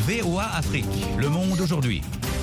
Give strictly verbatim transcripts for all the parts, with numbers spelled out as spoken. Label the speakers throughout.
Speaker 1: V O A Afrique, le monde aujourd'hui.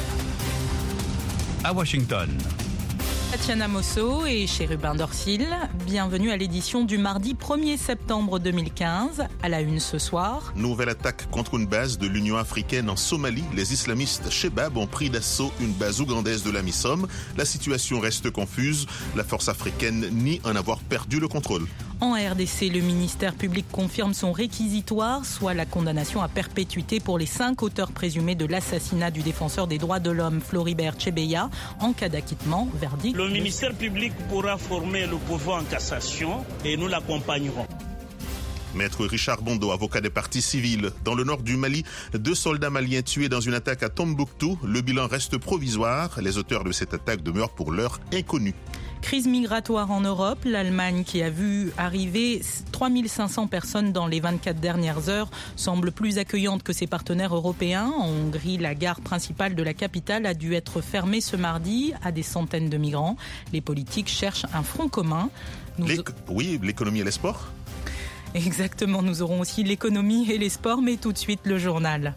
Speaker 1: À Washington.
Speaker 2: Tatiana Mosso et Chérubin Dorsil, bienvenue à l'édition du mardi premier septembre deux mille quinze. À la une ce soir.
Speaker 3: Nouvelle attaque contre une base de l'Union africaine en Somalie. Les islamistes Shebab ont pris d'assaut une base ougandaise de l'AMISOM. La situation reste confuse. La force africaine nie en avoir perdu le contrôle.
Speaker 2: En R D C, le ministère public confirme son réquisitoire, soit la condamnation à perpétuité pour les cinq auteurs présumés de l'assassinat du défenseur des droits de l'homme Floribert Chebeya. En cas d'acquittement, verdict.
Speaker 4: Le ministère public pourra former le pourvoi en cassation et nous l'accompagnerons.
Speaker 3: Maître Richard Bondo, avocat des parties civiles. Dans le nord du Mali, deux soldats maliens tués dans une attaque à Tombouctou. Le bilan reste provisoire. Les auteurs de cette attaque demeurent pour l'heure inconnus.
Speaker 2: Crise migratoire en Europe. L'Allemagne, qui a vu arriver trois mille cinq cents personnes dans les vingt-quatre dernières heures, semble plus accueillante que ses partenaires européens. En Hongrie, la gare principale de la capitale a dû être fermée ce mardi à des centaines de migrants. Les politiques cherchent un front commun. Nous...
Speaker 3: L'éc... Oui, l'économie et les sports.
Speaker 2: Exactement, nous aurons aussi l'économie et les sports, mais tout de suite le journal.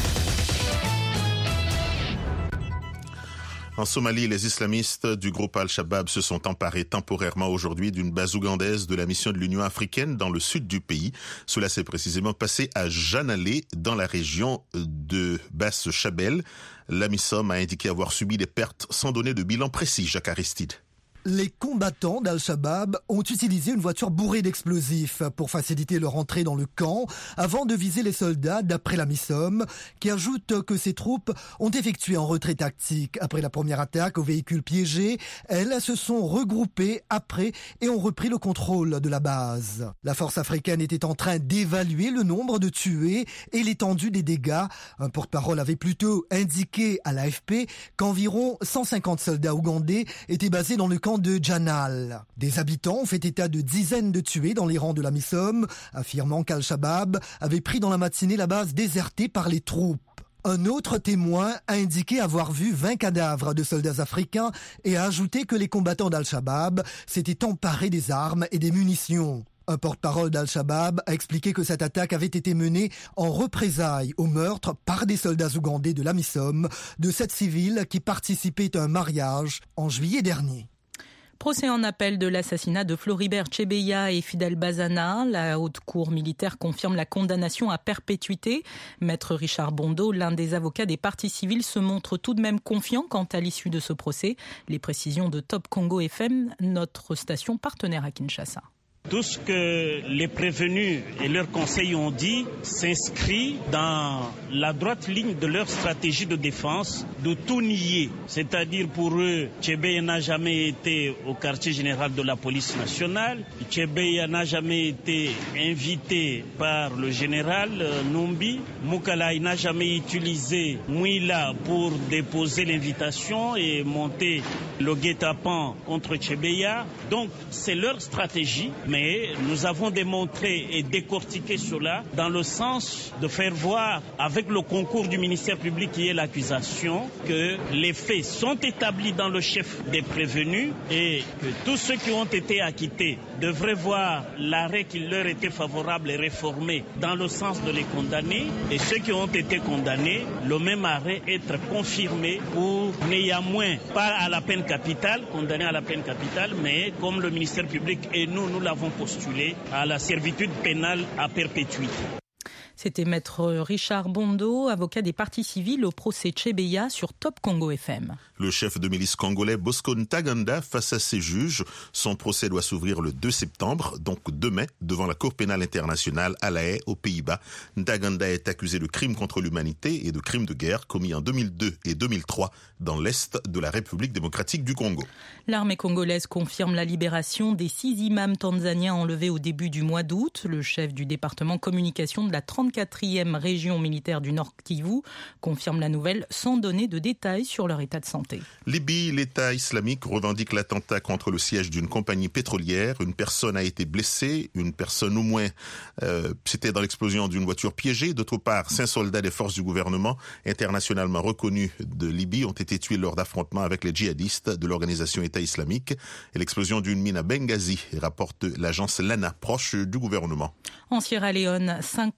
Speaker 3: En Somalie, les islamistes du groupe Al-Shabaab se sont emparés temporairement aujourd'hui d'une base ougandaise de la mission de l'Union africaine dans le sud du pays. Cela s'est précisément passé à Janalé, dans la région de Basse-Chabelle. L'AMISOM a indiqué avoir subi des pertes sans donner de bilan précis. Jacques Aristide.
Speaker 5: Les combattants d'Al-Shabaab ont utilisé une voiture bourrée d'explosifs pour faciliter leur entrée dans le camp avant de viser les soldats, d'après l'AMISOM, qui ajoute que ces troupes ont effectué un retrait tactique. Après la première attaque au véhicule piégé, elles se sont regroupées après et ont repris le contrôle de la base. La force africaine était en train d'évaluer le nombre de tués et l'étendue des dégâts. Un porte-parole avait plutôt indiqué à l'A F P qu'environ cent cinquante soldats ougandais étaient basés dans le camp de Janal. Des habitants ont fait état de dizaines de tués dans les rangs de l'AMISOM, affirmant qu'Al-Shabaab avait pris dans la matinée la base désertée par les troupes. Un autre témoin a indiqué avoir vu vingt cadavres de soldats africains et a ajouté que les combattants d'Al-Shabaab s'étaient emparés des armes et des munitions. Un porte-parole d'Al-Shabaab a expliqué que cette attaque avait été menée en représailles au meurtre par des soldats ougandais de l'AMISOM de sept civils qui participaient à un mariage en juillet dernier.
Speaker 2: Procès en appel de l'assassinat de Floribert Chebeya et Fidel Bazana. La haute cour militaire confirme la condamnation à perpétuité. Maître Richard Bondo, l'un des avocats des parties civiles, se montre tout de même confiant quant à l'issue de ce procès. Les précisions de Top Congo F M, notre station partenaire à Kinshasa.
Speaker 4: Tout ce que les prévenus et leurs conseils ont dit s'inscrit dans la droite ligne de leur stratégie de défense, de tout nier. C'est-à-dire pour eux, Chebeya n'a jamais été au quartier général de la police nationale. Chebeya n'a jamais été invité par le général Numbi. Moukalai n'a jamais utilisé Mouila pour déposer l'invitation et monter le guet-apens contre Chebeya. Donc c'est leur stratégie. Mais nous avons démontré et décortiqué cela dans le sens de faire voir, avec le concours du ministère public qui est l'accusation, que les faits sont établis dans le chef des prévenus et que tous ceux qui ont été acquittés devraient voir l'arrêt qui leur était favorable et réformé dans le sens de les condamner, et ceux qui ont été condamnés, le même arrêt être confirmé pour néanmoins pas à la peine capitale, condamné à la peine capitale, mais comme le ministère public et nous, nous l'avons postulé à la servitude pénale à perpétuité.
Speaker 2: C'était Maître Richard Bondo, avocat des parties civiles au procès Chebeya sur Top Congo F M.
Speaker 3: Le chef de milice congolais Bosco Ntaganda face à ses juges. Son procès doit s'ouvrir le deux septembre, donc demain, devant la Cour pénale internationale à La Haye, aux Pays-Bas. Ntaganda est accusé de crimes contre l'humanité et de crimes de guerre commis en deux mille deux et deux mille trois dans l'est de la République démocratique du Congo.
Speaker 2: L'armée congolaise confirme la libération des six imams tanzaniens enlevés au début du mois d'août. Le chef du département communication de la trente-quatrième région militaire du Nord Kivu confirme la nouvelle sans donner de détails sur leur état de santé.
Speaker 3: Libye, l'État islamique revendique l'attentat contre le siège d'une compagnie pétrolière. Une personne a été blessée, une personne au moins, euh, c'était dans l'explosion d'une voiture piégée. D'autre part, cinq soldats des forces du gouvernement internationalement reconnus de Libye ont été tués lors d'affrontements avec les djihadistes de l'organisation État islamique. Et l'explosion d'une mine à Benghazi, rapporte l'agence Lana, proche du gouvernement.
Speaker 2: En Sierra Leone, cinquante personnes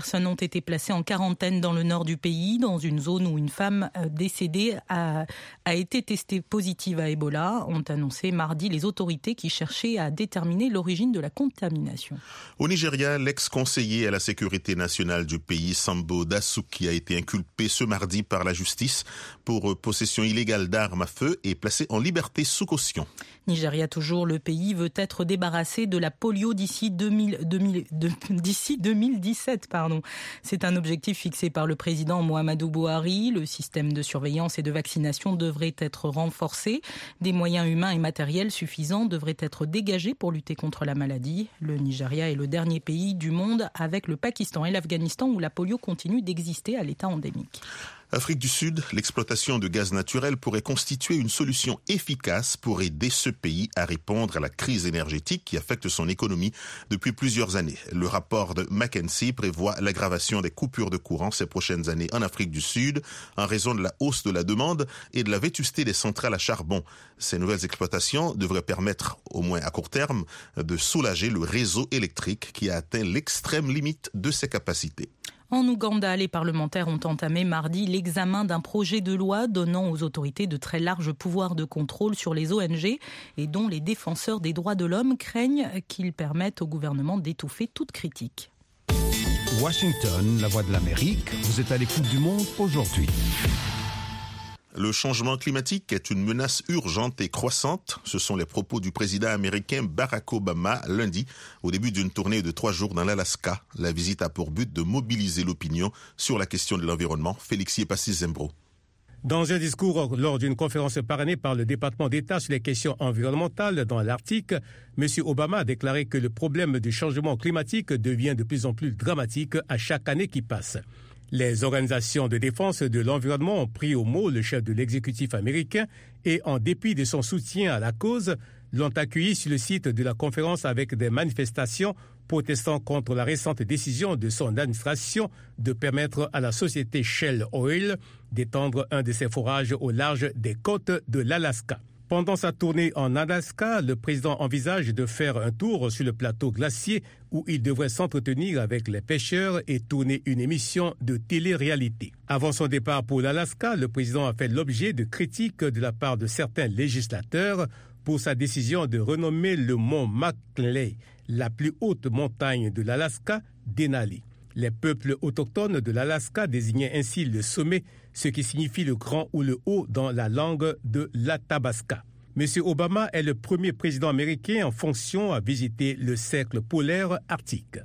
Speaker 2: personnes ont été placées en quarantaine dans le nord du pays, dans une zone où une femme décédée a, a été testée positive à Ebola, ont annoncé mardi les autorités qui cherchaient à déterminer l'origine de la contamination.
Speaker 3: Au Nigeria, l'ex-conseiller à la sécurité nationale du pays, Sambo Dasuki, a été inculpé ce mardi par la justice pour possession illégale d'armes à feu et placé en liberté sous caution.
Speaker 2: Nigeria toujours, le pays veut être débarrassé de la polio d'ici deux mille, deux mille, d'ici deux mille dix-sept. Pardon. C'est un objectif fixé par le président Muhammadu Buhari. Le système de surveillance et de vaccination devrait être renforcé. Des moyens humains et matériels suffisants devraient être dégagés pour lutter contre la maladie. Le Nigeria est le dernier pays du monde avec le Pakistan et l'Afghanistan où la polio continue d'exister à l'état endémique.
Speaker 3: Afrique du Sud, l'exploitation de gaz naturel pourrait constituer une solution efficace pour aider ce pays à répondre à la crise énergétique qui affecte son économie depuis plusieurs années. Le rapport de McKinsey prévoit l'aggravation des coupures de courant ces prochaines années en Afrique du Sud en raison de la hausse de la demande et de la vétusté des centrales à charbon. Ces nouvelles exploitations devraient permettre, au moins à court terme, de soulager le réseau électrique qui a atteint l'extrême limite de ses capacités.
Speaker 2: En Ouganda, les parlementaires ont entamé mardi l'examen d'un projet de loi donnant aux autorités de très larges pouvoirs de contrôle sur les O N G et dont les défenseurs des droits de l'homme craignent qu'il permette au gouvernement d'étouffer toute critique.
Speaker 1: Washington, la voix de l'Amérique, vous êtes à l'écoute du monde aujourd'hui.
Speaker 3: Le changement climatique est une menace urgente et croissante. Ce sont les propos du président américain Barack Obama lundi, au début d'une tournée de trois jours dans l'Alaska. La visite a pour but de mobiliser l'opinion sur la question de l'environnement. Félix Yepassi-Zembro.
Speaker 6: Dans un discours lors d'une conférence parrainée par le département d'État sur les questions environnementales dans l'Arctique, M. Obama a déclaré que le problème du changement climatique devient de plus en plus dramatique à chaque année qui passe. Les organisations de défense de l'environnement ont pris au mot le chef de l'exécutif américain et, en dépit de son soutien à la cause, l'ont accueilli sur le site de la conférence avec des manifestations protestant contre la récente décision de son administration de permettre à la société Shell Oil d'étendre un de ses forages au large des côtes de l'Alaska. Pendant sa tournée en Alaska, le président envisage de faire un tour sur le plateau glacier où il devrait s'entretenir avec les pêcheurs et tourner une émission de télé-réalité. Avant son départ pour l'Alaska, le président a fait l'objet de critiques de la part de certains législateurs pour sa décision de renommer le mont McKinley, la plus haute montagne de l'Alaska, Denali. Les peuples autochtones de l'Alaska désignaient ainsi le sommet, ce qui signifie le grand ou le haut dans la langue de l'Athabasca. M. Obama est le premier président américain en fonction à visiter le cercle polaire arctique.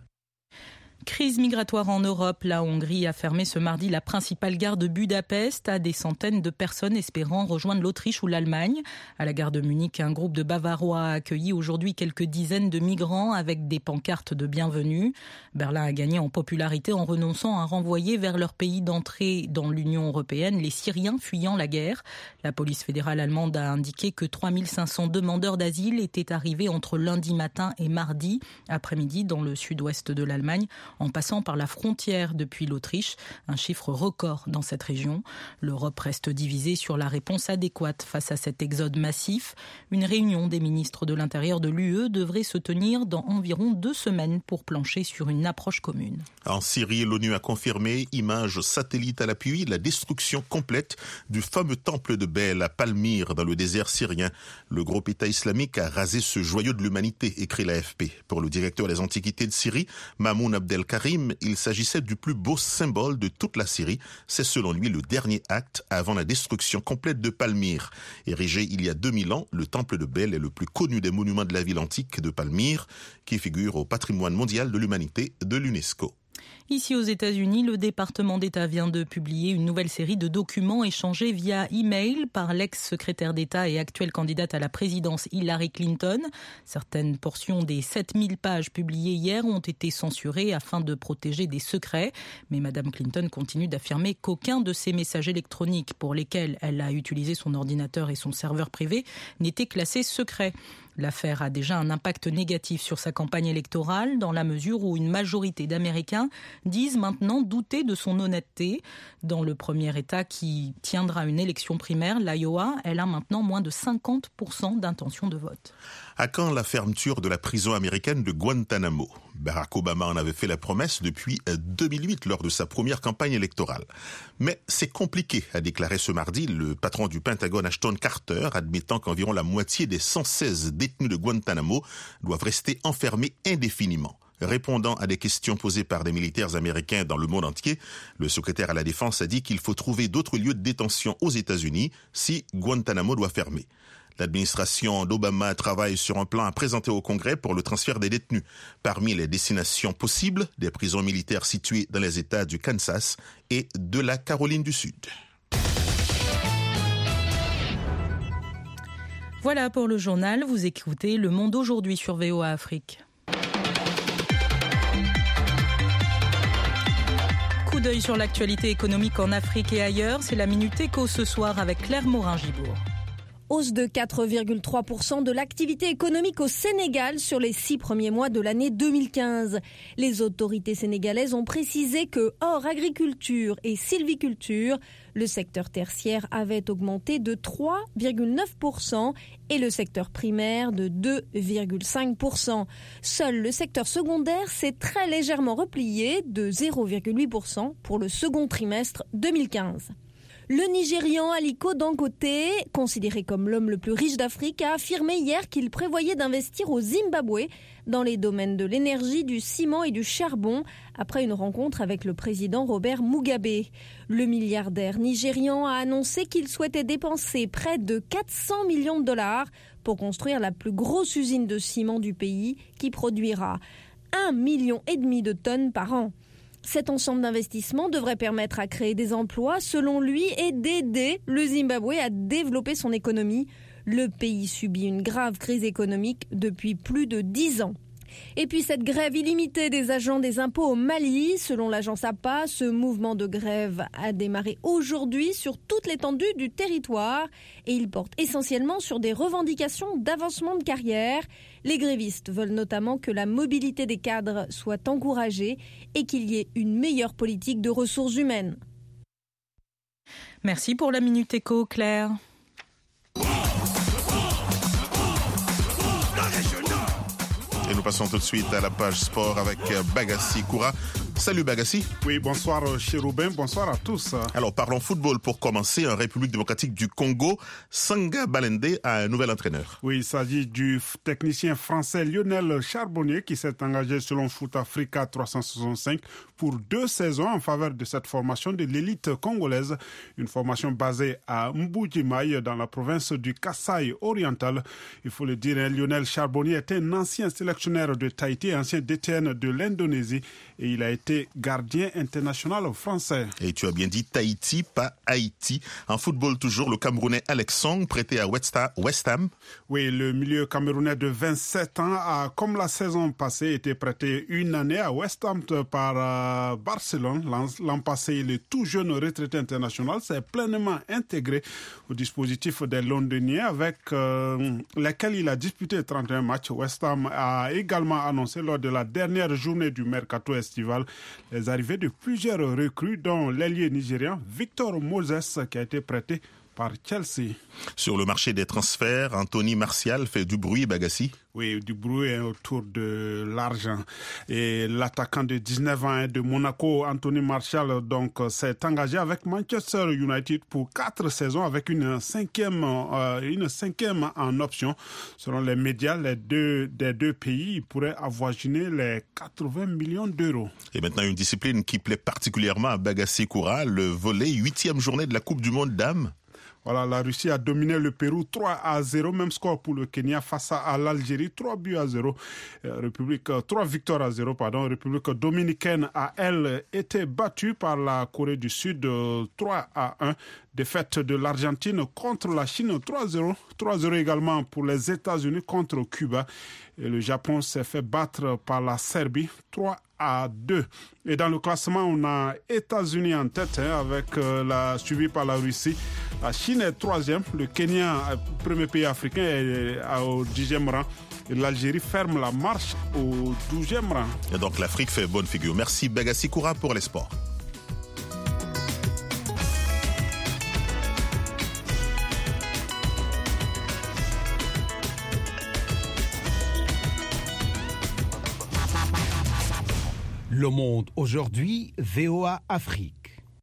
Speaker 2: Crise migratoire en Europe. La Hongrie a fermé ce mardi la principale gare de Budapest à des centaines de personnes espérant rejoindre l'Autriche ou l'Allemagne. À la gare de Munich, un groupe de Bavarois a accueilli aujourd'hui quelques dizaines de migrants avec des pancartes de bienvenue. Berlin a gagné en popularité en renonçant à renvoyer vers leur pays d'entrée dans l'Union européenne les Syriens fuyant la guerre. La police fédérale allemande a indiqué que trois mille cinq cents demandeurs d'asile étaient arrivés entre lundi matin et mardi après-midi dans le sud-ouest de l'Allemagne, en passant par la frontière depuis l'Autriche, un chiffre record dans cette région. L'Europe reste divisée sur la réponse adéquate face à cet exode massif. Une réunion des ministres de l'Intérieur de l'U E devrait se tenir dans environ deux semaines pour plancher sur une approche commune.
Speaker 3: En Syrie, l'ONU a confirmé, images satellites à l'appui, la destruction complète du fameux temple de Bel à Palmyre dans le désert syrien. Le groupe État islamique a rasé ce joyau de l'humanité, écrit l'A F P. Pour le directeur des Antiquités de Syrie, Mamoun Abdel Karim, il s'agissait du plus beau symbole de toute la Syrie. C'est selon lui le dernier acte avant la destruction complète de Palmyre. Érigé il y a deux mille ans, le temple de Bel est le plus connu des monuments de la ville antique de Palmyre, qui figure au patrimoine mondial de l'humanité de l'UNESCO.
Speaker 2: Ici aux États-Unis, le département d'État vient de publier une nouvelle série de documents échangés via e-mail par l'ex-secrétaire d'État et actuelle candidate à la présidence Hillary Clinton. Certaines portions des sept mille pages publiées hier ont été censurées afin de protéger des secrets. Mais Mme Clinton continue d'affirmer qu'aucun de ces messages électroniques pour lesquels elle a utilisé son ordinateur et son serveur privé n'était classé secret. L'affaire a déjà un impact négatif sur sa campagne électorale dans la mesure où une majorité d'Américains disent maintenant douter de son honnêteté. Dans le premier État qui tiendra une élection primaire, l'Iowa, elle a maintenant moins de cinquante pour cent d'intention de vote.
Speaker 3: À quand la fermeture de la prison américaine de Guantanamo ? Barack Obama en avait fait la promesse depuis deux mille huit lors de sa première campagne électorale. Mais c'est compliqué, a déclaré ce mardi le patron du Pentagone Ashton Carter, admettant qu'environ la moitié des cent seize détenus de Guantanamo doivent rester enfermés indéfiniment. Répondant à des questions posées par des militaires américains dans le monde entier, le secrétaire à la Défense a dit qu'il faut trouver d'autres lieux de détention aux États-Unis si Guantanamo doit fermer. L'administration d'Obama travaille sur un plan à présenter au Congrès pour le transfert des détenus. Parmi les destinations possibles, des prisons militaires situées dans les États du Kansas et de la Caroline du Sud.
Speaker 2: Voilà pour le journal. Vous écoutez Le Monde aujourd'hui sur V O A Afrique. Coup d'œil sur l'actualité économique en Afrique et ailleurs. C'est la Minute Éco ce soir avec Claire Morin-Gibourg.
Speaker 7: Hausse de quatre virgule trois pour cent de l'activité économique au Sénégal sur les six premiers mois de l'année deux mille quinze. Les autorités sénégalaises ont précisé que, hors agriculture et sylviculture, le secteur tertiaire avait augmenté de trois virgule neuf pour cent et le secteur primaire de deux virgule cinq pour cent. Seul le secteur secondaire s'est très légèrement replié de zéro virgule huit pour cent pour le second trimestre deux mille quinze. Le Nigérian Aliko Dangote, considéré comme l'homme le plus riche d'Afrique, a affirmé hier qu'il prévoyait d'investir au Zimbabwe dans les domaines de l'énergie, du ciment et du charbon après une rencontre avec le président Robert Mugabe. Le milliardaire nigérian a annoncé qu'il souhaitait dépenser près de quatre cents millions de dollars pour construire la plus grosse usine de ciment du pays qui produira un million et demi de tonnes par an. Cet ensemble d'investissements devrait permettre à créer des emplois, selon lui, et d'aider le Zimbabwe à développer son économie. Le pays subit une grave crise économique depuis plus de dix ans. Et puis cette grève illimitée des agents des impôts au Mali, selon l'agence A P A, ce mouvement de grève a démarré aujourd'hui sur toute l'étendue du territoire et il porte essentiellement sur des revendications d'avancement de carrière. Les grévistes veulent notamment que la mobilité des cadres soit encouragée et qu'il y ait une meilleure politique de ressources humaines.
Speaker 2: Merci pour la Minute Éco, Claire.
Speaker 3: Et nous passons tout de suite à la page sport avec Bagassi Koura. Salut Bagassi.
Speaker 8: Oui, bonsoir Chérubin, bonsoir à tous.
Speaker 3: Alors parlons football pour commencer. En République démocratique du Congo, Sanga Balende a un nouvel entraîneur.
Speaker 8: Oui, il s'agit du technicien français Lionel Charbonnier qui s'est engagé selon Foot Africa trois cent soixante-cinq pour deux saisons en faveur de cette formation de l'élite congolaise. Une formation basée à Mbuji-Mayi dans la province du Kasaï oriental. Il faut le dire, Lionel Charbonnier était un ancien sélectionneur de Tahiti, ancien D T N de l'Indonésie et il a été gardien international français.
Speaker 3: Et tu as bien dit Tahiti, pas Haïti. En football toujours, le Camerounais Alex Song, prêté à West Ham.
Speaker 8: Oui, le milieu camerounais de vingt-sept ans a, comme la saison passée, été prêté une année à West Ham par euh, Barcelone. L'an, l'an passé, le tout jeune retraité international s'est pleinement intégré au dispositif des Londoniens avec euh, lesquels il a disputé trente et un matchs. West Ham a également annoncé lors de la dernière journée du mercato estival les arrivées de plusieurs recrues, dont l'ailier nigérian Victor Moses qui a été prêté par Chelsea.
Speaker 3: Sur le marché des transferts, Anthony Martial fait du bruit, Bagassi.
Speaker 8: Oui, du bruit autour de l'argent. Et l'attaquant de dix-neuf ans de Monaco, Anthony Martial, donc, s'est engagé avec Manchester United pour quatre saisons avec une cinquième, euh, une cinquième en option. Selon les médias, les deux, des deux pays, ils pourraient avoisiner les quatre-vingts millions d'euros.
Speaker 3: Et maintenant, une discipline qui plaît particulièrement à Bagassi Koura, le volley, huitième journée de la Coupe du Monde dames.
Speaker 8: Voilà, la Russie a dominé le Pérou trois à zéro, même score pour le Kenya face à l'Algérie, trois buts à zéro. Euh, République, trois victoires à zéro, pardon. République dominicaine a, elle, été battue par la Corée du Sud, euh, trois à un. Défaite de l'Argentine contre la Chine, trois zéro. trois zéro également pour les États-Unis contre Cuba. Et le Japon s'est fait battre par la Serbie, trois à deux. Et dans le classement, on a États-Unis en tête, hein, avec euh, la suivi par la Russie. La Chine est troisième, le Kenya, premier pays africain, est au dixième rang. Et l'Algérie ferme la marche au douzième rang.
Speaker 3: Et donc l'Afrique fait bonne figure. Merci Bagassi Koura pour les sports.
Speaker 1: Le Monde aujourd'hui, V O A Afrique.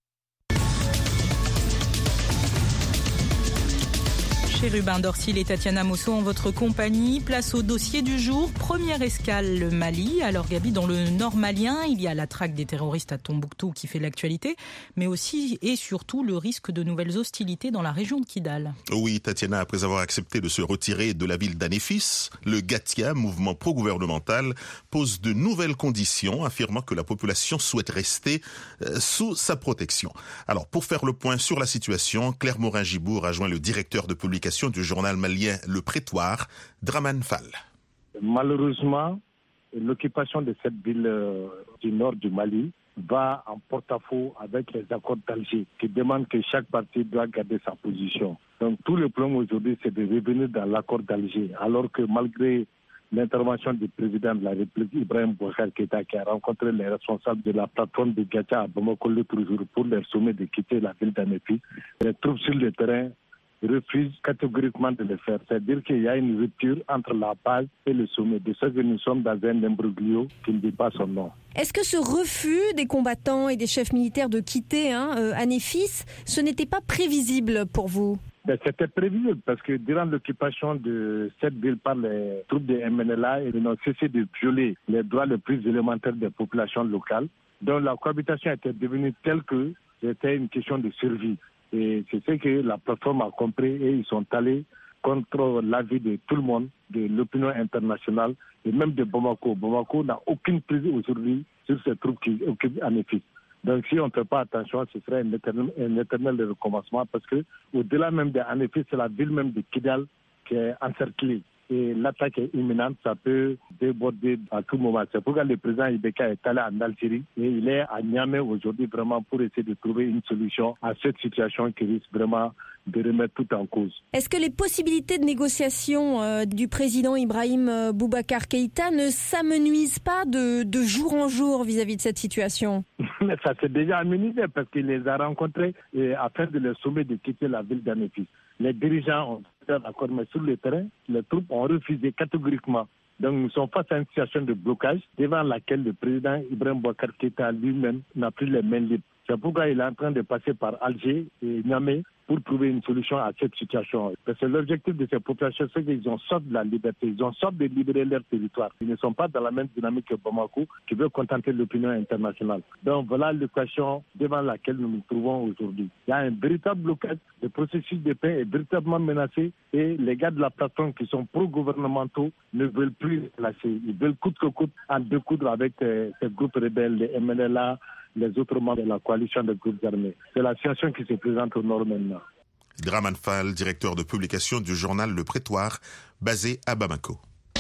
Speaker 2: Chérubin Dorsil et Tatiana Mosso en votre compagnie. Place au dossier du jour. Première escale, le Mali. Alors Gabi, dans le nord malien, il y a la traque des terroristes à Tombouctou qui fait l'actualité, mais aussi et surtout le risque de nouvelles hostilités dans la région de Kidal.
Speaker 3: Oui, Tatiana, après avoir accepté de se retirer de la ville d'Anéfis, le Gatia, mouvement pro-gouvernemental, pose de nouvelles conditions, affirmant que la population souhaite rester euh, sous sa protection. Alors, pour faire le point sur la situation, Claire Morin-Gibour a joint le directeur de publication du journal malien Le Prétoire, Draman Fall.
Speaker 9: Malheureusement, l'occupation de cette ville euh, du nord du Mali va en porte-à-faux avec les accords d'Alger qui demandent que chaque partie doit garder sa position. Donc tout le problème aujourd'hui, c'est de revenir dans l'accord d'Alger, alors que malgré l'intervention du président de la République, Ibrahim Boubacar Keïta, qui a rencontré les responsables de la plateforme de Gatia à Bamako l'autre jour pour leur sommet de quitter la ville d'Anéfi, les troupes sur le terrain refuse catégoriquement de le faire. C'est-à-dire qu'il y a une rupture entre la base et le sommet. De ce que nous sommes dans un imbroglio qui ne dit pas son nom.
Speaker 7: Est-ce que ce refus des combattants et des chefs militaires de quitter hein, euh, Anéfis, ce n'était pas prévisible pour vous ?
Speaker 9: Ben, c'était prévisible parce que durant l'occupation de cette ville par les troupes de M N L A, ils n'ont cessé de violer les droits les plus élémentaires des populations locales. Donc la cohabitation était devenue telle que c'était une question de survie. Et c'est ce que la plateforme a compris et ils sont allés contre l'avis de tout le monde, de l'opinion internationale et même de Bamako. Bamako n'a aucune prise aujourd'hui sur ces troupes qui occupent Anéfis. Donc si on ne fait pas attention, ce serait un éternel, un éternel recommencement parce que au-delà même d'Anéfis, c'est la ville même de Kidal qui est encerclée. Et l'attaque est imminente, ça peut déborder à tout moment. C'est pourquoi le président Ibeka est allé en Algérie et il est à Niamey aujourd'hui vraiment pour essayer de trouver une solution à cette situation qui risque vraiment de remettre tout en cause.
Speaker 7: Est-ce que les possibilités de négociation euh, du président Ibrahim euh, Boubacar Keïta ne s'amenuisent pas de, de jour en jour vis-à-vis de cette situation ?
Speaker 9: Ça s'est déjà amenuisé parce qu'il les a rencontrés et afin de les sommer de quitter la ville d'Anéfis. Les dirigeants ont été d'accord, mais sur le terrain, les troupes ont refusé catégoriquement. Donc nous sommes face à une situation de blocage devant laquelle le président Ibrahim Boubacar Keïta lui-même n'a plus les mains libres. C'est pourquoi il est en train de passer par Alger et Niamey pour trouver une solution à cette situation. Parce que l'objectif de ces populations, c'est qu'ils ont soif de la liberté, ils ont soif de libérer leur territoire. Ils ne sont pas dans la même dynamique que Bamako, qui veut contenter l'opinion internationale. Donc voilà l'équation devant laquelle nous nous trouvons aujourd'hui. Il y a un véritable blocage, le processus de paix est véritablement menacé et les gars de la plateforme qui sont pro-gouvernementaux ne veulent plus lâcher. Ils veulent coûte que coûte en découdre avec euh, ces groupes rebelles, les M N L A, les autres membres de la coalition des groupes armés. C'est la situation qui se présente au nord maintenant.
Speaker 3: Draman Fall, directeur de publication du journal Le Prétoire, basé à Bamako.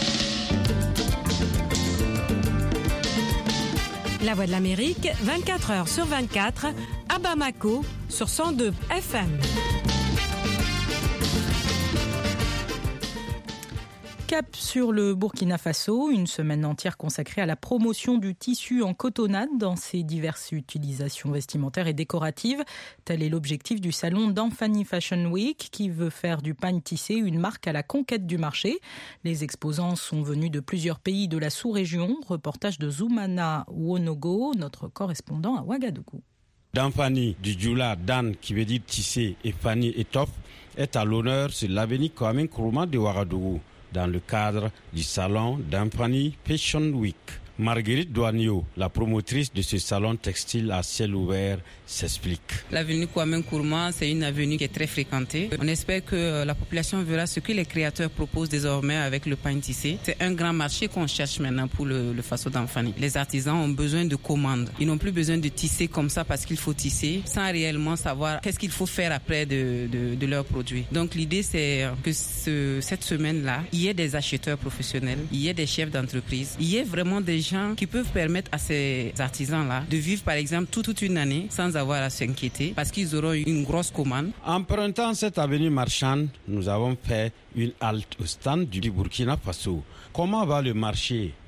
Speaker 10: La Voix de l'Amérique, vingt-quatre heures sur vingt-quatre, à Bamako, sur cent deux F M.
Speaker 2: Cap sur le Burkina Faso, une semaine entière consacrée à la promotion du tissu en cotonnade dans ses diverses utilisations vestimentaires et décoratives. Tel est l'objectif du salon d'Anfani Fashion Week qui veut faire du pagne tissé une marque à la conquête du marché. Les exposants sont venus de plusieurs pays de la sous-région. Reportage de Zoumana Wonogo, notre correspondant à Ouagadougou.
Speaker 11: D'Anfani, du Djoula Dan qui veut dire tisser et Fani étoffe, est à l'honneur sur l'avenue Kwame Nkrumah de Ouagadougou, dans le cadre du salon d'Anfani Fashion Week. Marguerite Douanio, la promotrice de ce salon textile à ciel ouvert, s'explique.
Speaker 12: L'avenue Kwame Nkrumah, c'est une avenue qui est très fréquentée. On espère que la population verra ce que les créateurs proposent désormais avec le pain tissé. C'est un grand marché qu'on cherche maintenant pour le, le Faso d'Anfani. Les artisans ont besoin de commandes. Ils n'ont plus besoin de tisser comme ça parce qu'il faut tisser sans réellement savoir qu'est-ce qu'il faut faire après de, de, de leurs produits. Donc l'idée, c'est que ce, cette semaine-là, il y ait des acheteurs professionnels, il y ait des chefs d'entreprise, il y ait vraiment des gens qui peuvent permettre à ces artisans-là de vivre par exemple toute, toute une année sans avoir à s'inquiéter parce qu'ils auront une grosse commande.
Speaker 11: Empruntant cette avenue marchande, nous avons fait une halte au stand du Burkina Faso. Comment va le marché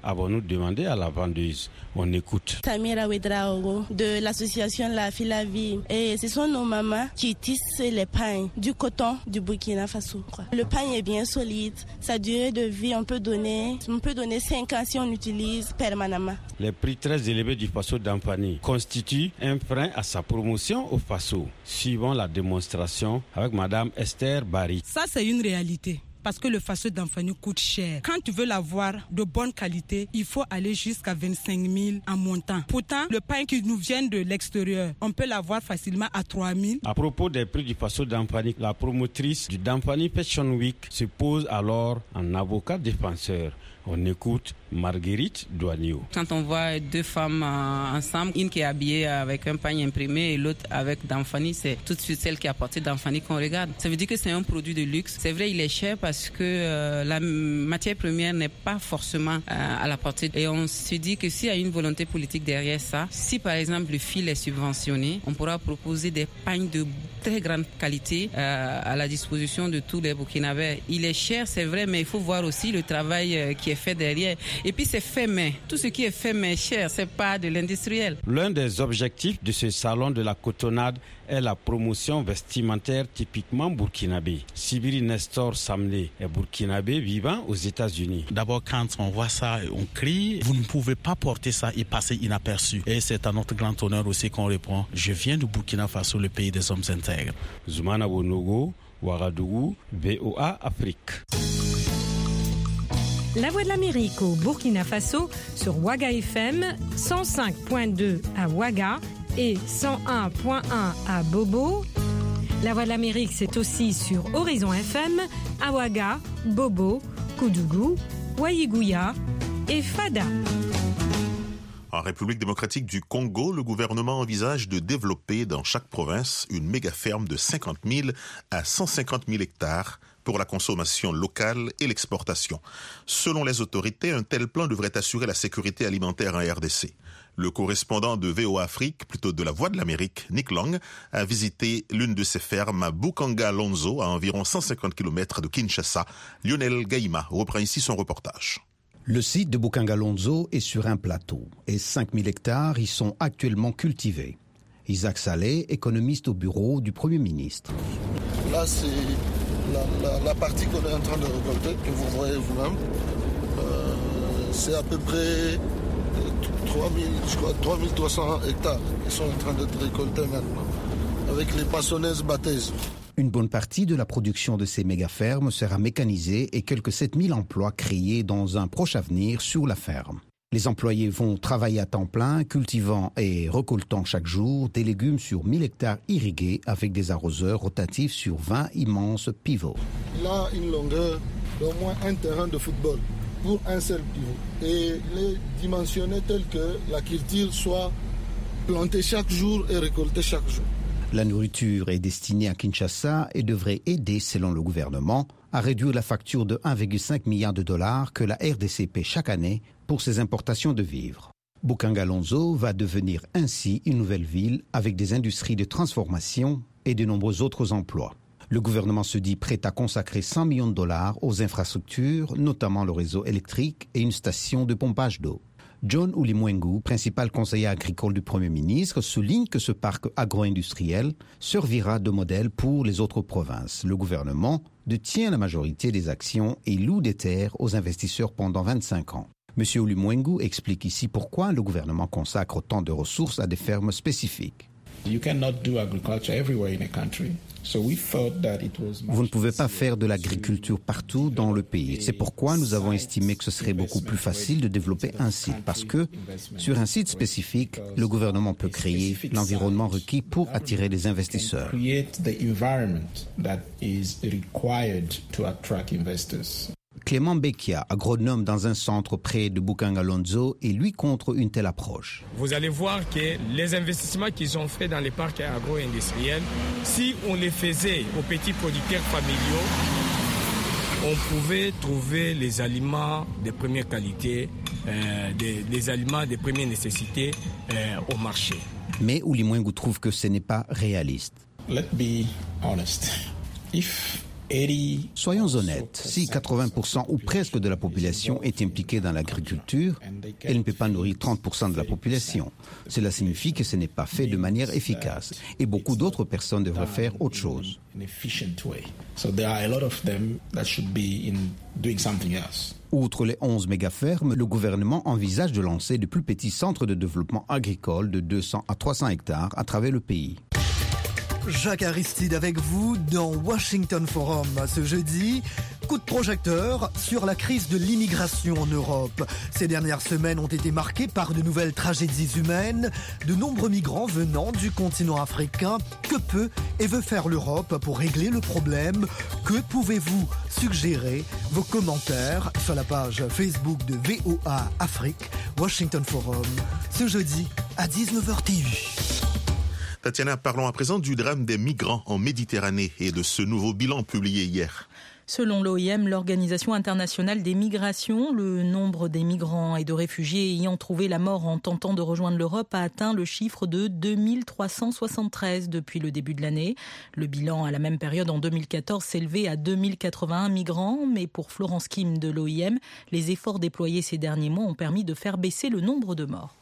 Speaker 11: avons-nous demandé à la vendeuse. On écoute.
Speaker 13: Samira Ouedraogo de l'association La Filavie. Et ce sont nos mamans qui tissent les pains du coton du Burkina Faso. Le pain est bien solide. Sa durée de vie, on peut donner, on peut donner cinq ans si on l'utilise permanemment.
Speaker 11: Les prix très élevés du Faso d'Ampani constituent un frein à sa promotion au Faso. Suivons la démonstration avec Madame Esther Barry.
Speaker 14: Ça, c'est une réalité. Parce que le Faso d'Ampani coûte cher. Quand tu veux l'avoir de bonne qualité, il faut aller jusqu'à vingt-cinq mille en montant. Pourtant, le pain qui nous vient de l'extérieur, on peut l'avoir facilement à trois mille.
Speaker 11: À propos des prix du Faso d'Ampani, la promotrice du Dampani Fashion Week se pose alors en avocat défenseur. On écoute Marguerite Douanio.
Speaker 12: Quand on voit deux femmes euh, ensemble, une qui est habillée avec un pagne imprimé et l'autre avec Dampani, c'est tout de suite celle qui a porté Dampani qu'on regarde. Ça veut dire que c'est un produit de luxe. C'est vrai, il est cher parce que euh, la matière première n'est pas forcément euh, à la portée. Et on se dit que s'il y a une volonté politique derrière ça, si par exemple le fil est subventionné, on pourra proposer des pagnes de très grande qualité euh, à la disposition de tous les Burkinabés. Il est cher, c'est vrai, mais il faut voir aussi le travail euh, qui est fait derrière. Et puis c'est fait main. Tout ce qui est fait main cher, c'est pas de l'industriel.
Speaker 11: L'un des objectifs de ce salon de la cotonnade est la promotion vestimentaire typiquement burkinabé. Sibiri Nestor Samlé est burkinabé vivant aux États-Unis.
Speaker 15: D'abord, quand on voit ça, on crie. Vous ne pouvez pas porter ça et passer inaperçu. Et c'est à notre grand honneur aussi qu'on répond. Je viens du Burkina Faso, le pays des hommes intègres.
Speaker 11: Zoumana Bonogo, Ouagadougou, V O A Afrique.
Speaker 10: La Voix de l'Amérique au Burkina Faso sur Ouaga F M, cent cinq virgule deux à Ouaga et cent un virgule un à Bobo. La Voix de l'Amérique, c'est aussi sur Horizon F M, à Ouaga, Bobo, Koudougou, Waïgouya et Fada.
Speaker 3: En République démocratique du Congo, le gouvernement envisage de développer dans chaque province une méga-ferme de cinquante mille à cent cinquante mille hectares pour la consommation locale et l'exportation. Selon les autorités, un tel plan devrait assurer la sécurité alimentaire en R D C. Le correspondant de V O A Afrique, plutôt de la Voix de l'Amérique, Nick Long, a visité l'une de ces fermes à Bukanga-Lonzo, à environ cent cinquante kilomètres de Kinshasa. Lionel Gaïma reprend ici son reportage.
Speaker 16: Le site de Bukanga-Lonzo est sur un plateau et cinq mille hectares y sont actuellement cultivés. Isaac Saleh, économiste au bureau du Premier ministre.
Speaker 17: Là, c'est la, la, la partie qu'on est en train de récolter, que vous voyez vous-même. Euh, c'est à peu près trois mille, je crois, trois mille trois cents hectares qui sont en train d'être récoltés maintenant, avec les paçonnaises battaises.
Speaker 16: Une bonne partie de la production de ces méga-fermes sera mécanisée et quelques sept mille emplois créés dans un proche avenir sur la ferme. Les employés vont travailler à temps plein, cultivant et récoltant chaque jour des légumes sur mille hectares irrigués avec des arroseurs rotatifs sur vingt immenses pivots.
Speaker 17: Il a une longueur d'au moins un terrain de football pour un seul pivot. Et il est dimensionné tel que la culture soit plantée chaque jour et récoltée chaque jour.
Speaker 16: La nourriture est destinée à Kinshasa et devrait aider, selon le gouvernement, à réduire la facture de un virgule cinq milliard de dollars que la R D C paie chaque année pour ses importations de vivres. Bukanga-Lonzo va devenir ainsi une nouvelle ville avec des industries de transformation et de nombreux autres emplois. Le gouvernement se dit prêt à consacrer cent millions de dollars aux infrastructures, notamment le réseau électrique et une station de pompage d'eau. John Ulimwengu, principal conseiller agricole du Premier ministre, souligne que ce parc agro-industriel servira de modèle pour les autres provinces. Le gouvernement détient la majorité des actions et loue des terres aux investisseurs pendant vingt-cinq ans. M. Ulimwengu explique ici pourquoi le gouvernement consacre autant de ressources à des fermes spécifiques.
Speaker 18: You cannot do agriculture everywhere in a country. So we thought that it was
Speaker 16: Vous ne pouvez pas faire de l'agriculture partout dans le pays. C'est pourquoi nous avons estimé que ce serait beaucoup plus facile de développer un site, parce que sur un site spécifique, le gouvernement peut créer l'environnement requis pour attirer les investisseurs.
Speaker 18: create the environment that is required to attract investors.
Speaker 16: Clément Bekia, agronome dans un centre près de Bukanga-Lonzo, est lui contre une telle approche.
Speaker 19: Vous allez voir que les investissements qu'ils ont faits dans les parcs agro-industriels, si on les faisait aux petits producteurs familiaux, on pouvait trouver les aliments de première qualité, euh, des, des aliments de première nécessité euh, au marché.
Speaker 16: Mais Ulimwengu trouve que ce n'est pas réaliste.
Speaker 18: Let's be honest. If
Speaker 16: Soyons honnêtes, si quatre-vingts pour cent ou presque de la population est impliquée dans l'agriculture, elle ne peut pas nourrir trente pour cent de la population. Cela signifie que ce n'est pas fait de manière efficace et beaucoup d'autres personnes devraient faire autre chose. Outre les onze méga-fermes, le gouvernement envisage de lancer de plus petits centres de développement agricole de deux cents à trois cents hectares à travers le pays.
Speaker 5: Jacques Aristide avec vous dans Washington Forum ce jeudi. Coup de projecteur sur la crise de l'immigration en Europe. Ces dernières semaines ont été marquées par de nouvelles tragédies humaines. De nombreux migrants venant du continent africain. Que peut et veut faire l'Europe pour régler le problème? Que pouvez-vous suggérer? Vos commentaires sur la page Facebook de V O A Afrique, Washington Forum, ce jeudi à dix-neuf heures T U.
Speaker 3: Tatiana, parlons à présent du drame des migrants en Méditerranée et de ce nouveau bilan publié hier.
Speaker 2: Selon l'O I M, l'Organisation internationale des migrations, le nombre des migrants et de réfugiés ayant trouvé la mort en tentant de rejoindre l'Europe a atteint le chiffre de deux mille trois cent soixante-treize depuis le début de l'année. Le bilan à la même période en deux mille quatorze s'élevait à deux mille quatre-vingt-un migrants, mais pour Florence Kim de l'O I M, les efforts déployés ces derniers mois ont permis de faire baisser le nombre de morts.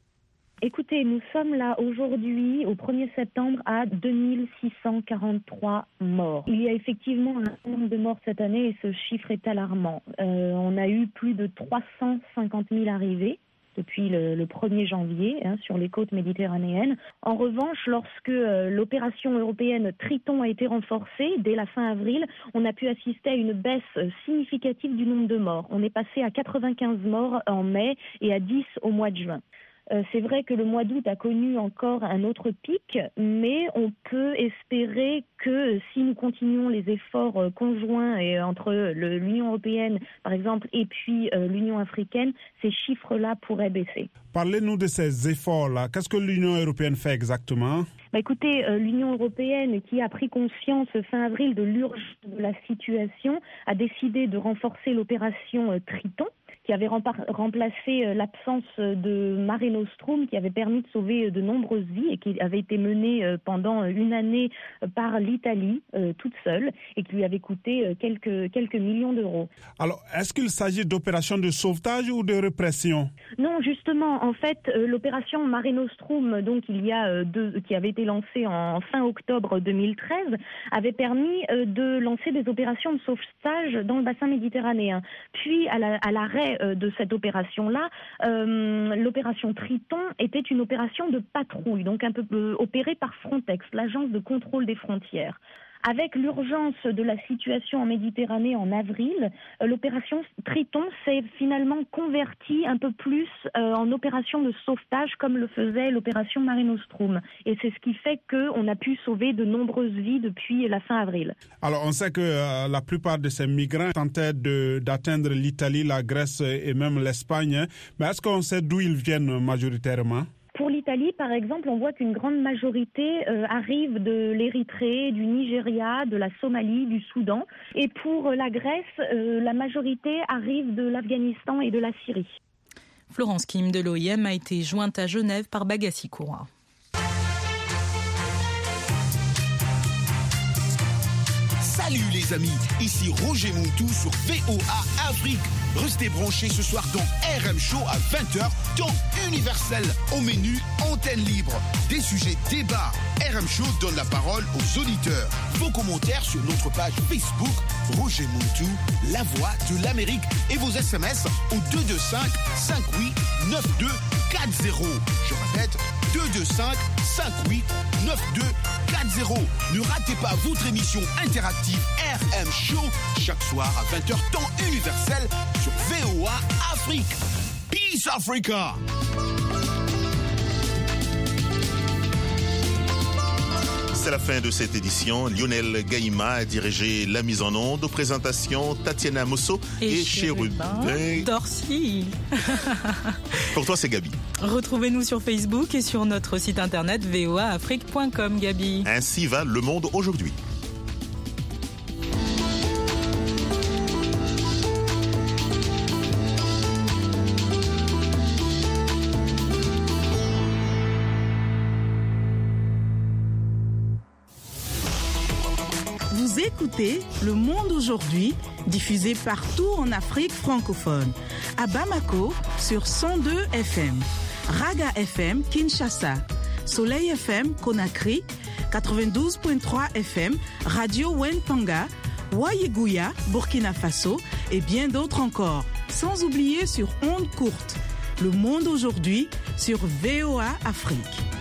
Speaker 20: Écoutez, nous sommes là aujourd'hui, au premier septembre, à deux mille six cent quarante-trois morts. Il y a effectivement un nombre de morts cette année et ce chiffre est alarmant. Euh, on a eu plus de trois cent cinquante mille arrivées depuis le, le premier janvier hein, sur les côtes méditerranéennes. En revanche, lorsque euh, l'opération européenne Triton a été renforcée, dès la fin avril, on a pu assister à une baisse significative du nombre de morts. On est passé à quatre-vingt-quinze morts en mai et à dix au mois de juin. Euh, c'est vrai que le mois d'août a connu encore un autre pic, mais on peut espérer que si nous continuons les efforts euh, conjoints et, euh, entre le, l'Union européenne, par exemple, et puis euh, l'Union africaine, ces chiffres-là pourraient baisser.
Speaker 8: Parlez-nous de ces efforts-là. Qu'est-ce que l'Union européenne fait exactement ?
Speaker 20: Bah écoutez, euh, l'Union européenne, qui a pris conscience fin avril de l'urgence de la situation, a décidé de renforcer l'opération euh, Triton, qui avait remplacé l'absence de Mare Nostrum, qui avait permis de sauver de nombreuses vies et qui avait été menée pendant une année par l'Italie, toute seule, et qui lui avait coûté quelques, quelques millions d'euros.
Speaker 8: Alors, est-ce qu'il s'agit d'opérations de sauvetage ou de répression ?
Speaker 20: Non, justement, en fait, l'opération Mare Nostrum, donc il y a deux, qui avait été lancée en fin octobre deux mille treize, avait permis de lancer des opérations de sauvetage dans le bassin méditerranéen. Puis, à, la, à l'arrêt de cette opération-là, euh, l'opération Triton était une opération de patrouille, donc un peu euh, opérée par Frontex, l'agence de contrôle des frontières. Avec l'urgence de la situation en Méditerranée en avril, euh, l'opération Triton s'est finalement convertie un peu plus euh, en opération de sauvetage comme le faisait l'opération Mare Nostrum. Et c'est ce qui fait qu'on a pu sauver de nombreuses vies depuis la fin avril.
Speaker 8: Alors on sait que euh, la plupart de ces migrants tentaient de, d'atteindre l'Italie, la Grèce et même l'Espagne. Mais est-ce qu'on sait d'où ils viennent majoritairement ?
Speaker 20: Pour l'Italie, par exemple, on voit qu'une grande majorité euh, arrive de l'Érythrée, du Nigeria, de la Somalie, du Soudan. Et pour la Grèce, euh, la majorité arrive de l'Afghanistan et de la Syrie.
Speaker 2: Florence Kim de l'O I M a été jointe à Genève par Bagassi Koura.
Speaker 21: Salut les amis, ici Roger Montou sur V O A Afrique. Restez branchés ce soir dans R M Show à vingt heures, temps universel. Au menu, antenne libre, des sujets débats. R M Show donne la parole aux auditeurs. Vos commentaires sur notre page Facebook, Roger Montou, la voix de l'Amérique. Et vos S M S au deux deux cinq, cinq huit, neuf deux quatre zéro. Je répète, deux deux cinq, cinq huit, neuf deux quatre zéro. Ne ratez pas votre émission interactive R M Show chaque soir à vingt heures, temps universel sur V O A Afrique. Peace Africa!
Speaker 3: C'est la fin de cette édition. Lionel Gaïma a dirigé la mise en onde. Aux présentations, Tatiana Mosso et, et Chérubin
Speaker 2: Dorcy.
Speaker 3: Pour toi, c'est Gabi.
Speaker 2: Retrouvez-nous sur Facebook et sur notre site internet v o a afrique point com, Gabi.
Speaker 3: Ainsi va le monde aujourd'hui.
Speaker 4: Vous écoutez Le Monde aujourd'hui, diffusé partout en Afrique francophone. À Bamako, sur cent deux F M. Raga F M, Kinshasa. Soleil F M, Conakry. quatre-vingt-douze virgule trois F M, Radio Wentanga. Wayeguya, Burkina Faso. Et bien d'autres encore. Sans oublier sur ondes courtes. Le Monde aujourd'hui, sur V O A Afrique.